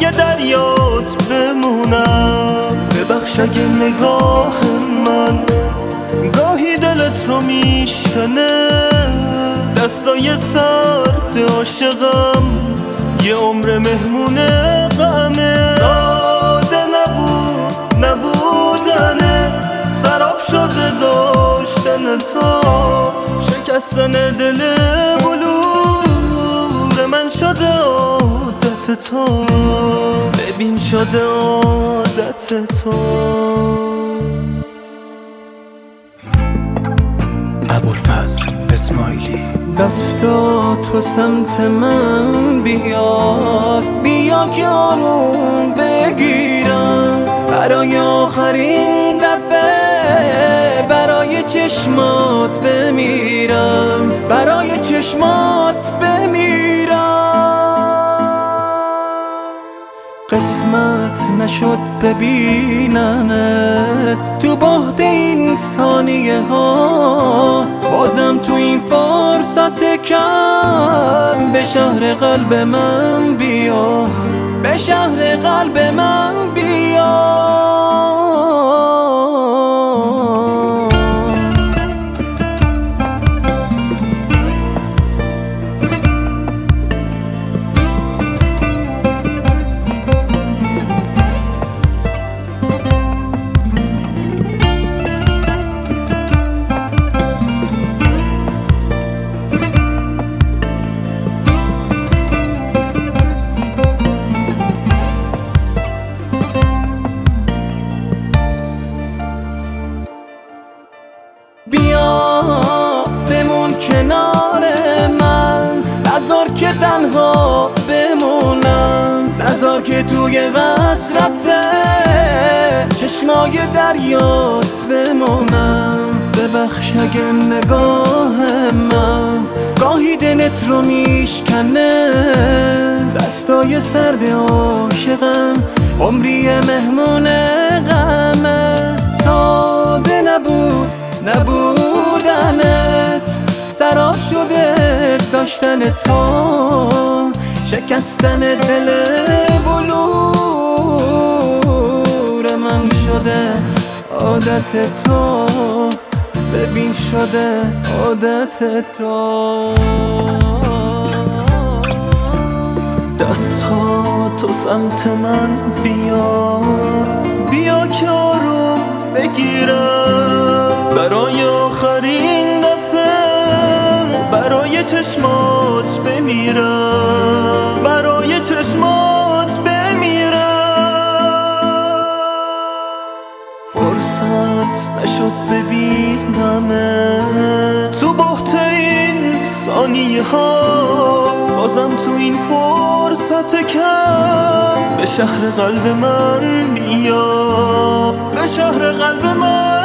پای دریات بمونم. ببخش اگه نگاه من گاهی دلت رو میشکنه، دستای سرد عاشقم یه عمر مهمون غمه. ساده نبودنه، سراب شده داشتن تو، شکستن دل بلور من شده عادت تو. ببین شده عادت تو. ابوالفضل اسماعیلی. دستا تو سمت من بیاد، بیا که آروم بگیرم، برای آخرین دفعه برای چشمات بمیرم، برای چشمات بمیرم. قسمت نشد ببینمت تو بعد این ثانیه ها، بازم تو این فرصت کم به شهر قلب من بیا، به شهر قلب من بیا. بیا بمون کنار من، نذار که تنها بمونم، نذار که توی قصرت چشمای دریات بمونم. ببخش اگه نگاه من گاهی دلت رو میشکنه، دستای سرد عاشقم عمری مهمون غمه. ساده نبودنت، سراب شده داشتن تو، شکستن دل بلور من شده عادت تو. ببین شده عادت تو. دستها تو سمت من بیا، بیا که آروم بگیرم، برای آخرین دفعه برای چشمات بمیرم، برای چشمات بمیرم. فرصت نشد ببینمت تو بحت این ثانیه ها، بازم تو این فرصت کم به شهر قلب من بیا، به شهر قلب من